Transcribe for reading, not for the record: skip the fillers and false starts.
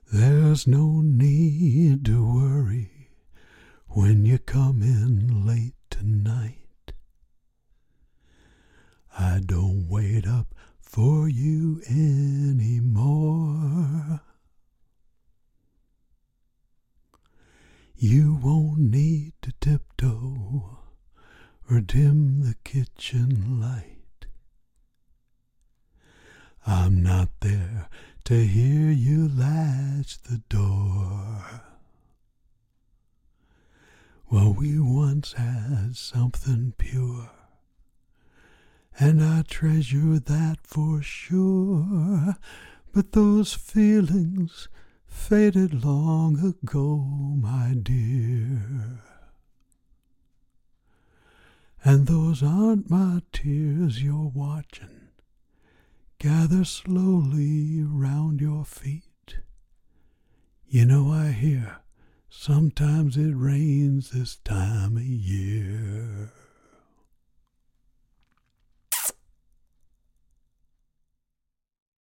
There's no need to worry when you come in late tonight. I don't wait up for you anymore. You won't need to tiptoe or dim the kitchen light. I'm not there to hear you latch the door. Well, we once had something pure, and I treasure that for sure. But those feelings faded long ago, my dear. And those aren't my tears you're watching gather slowly round your feet. You know I hear sometimes it rains this time of year.